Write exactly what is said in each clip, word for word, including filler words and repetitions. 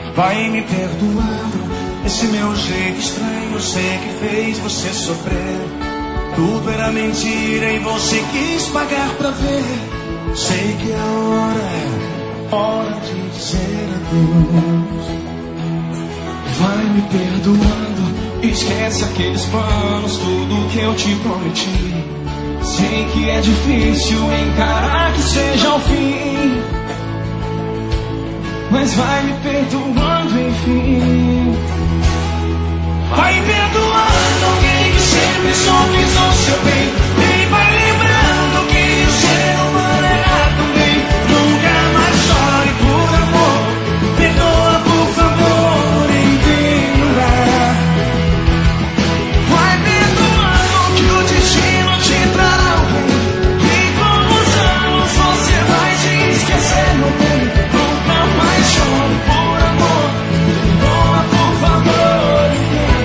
Vai me perdoando esse meu jeito estranho. Eu sei que fez você sofrer. Tudo era mentira e você quis pagar pra ver. Sei que a hora é hora de dizer adeus. Vai me perdoando, esquece aqueles planos, tudo que eu te prometi. Sei que é difícil encarar que seja o fim, mas vai me perdoando enfim. Vai perdoando alguém que sempre só quis o seu bem. E vai lembrando que o ser humano erra também. Nunca mais chore por amor. Perdoa, por favor, entenda. Vai perdoando que o destino te trará alguém. E com os anos você vai se esquecer, meu bem. Nunca mais chore por amor. Perdoa, por favor, entenda.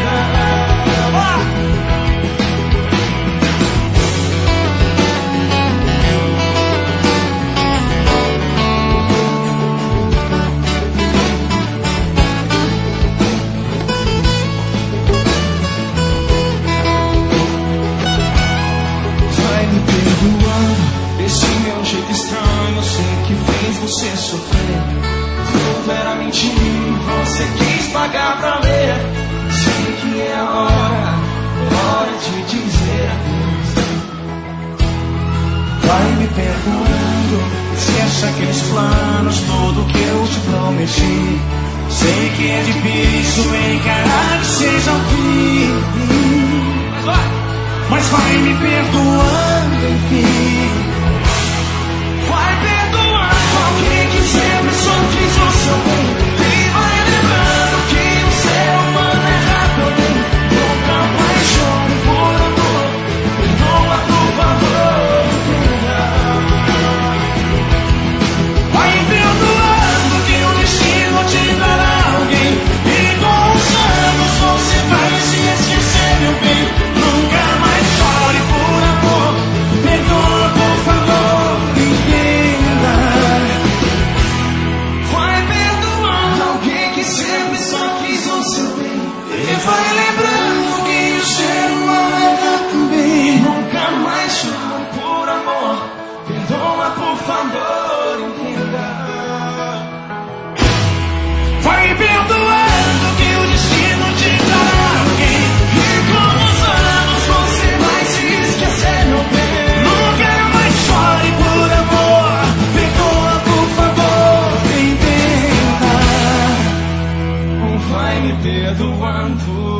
Esse meu jeito estranho, eu sei que fez você sofrer. Tudo era mentira, você quis pagar pra ver. Sei que é a hora, hora de dizer adeus. Vai me perdoando, esquece aqueles planos, tudo que eu te prometi. Sei que é difícil encarar que seja o fim, mas vai me perdoando enfim. Vai perdoando alguém que sempre só quis o seu bem. E vai lembrando que o ser humano erra também. Nunca mais chore por amor. Perdoa, por favor, entenda. Vai perdoando que o destino te dará alguém. E com os anos você vai se esquecer, meu bem. Nunca mais chore por amor. Perdoa, por favor, entenda. Vai perdoando alguém que sempre só quis o seu bem. E vai lembrando que o ser humano erra também. Nunca mais chore por amor. Perdoa, por favor, entenda. Vai perdoando que o destino te dará alguém. E com os anos você vai se esquecer, meu bem. Nunca mais chore por amor. Perdoa, por favor, entenda. Vai me perdoando.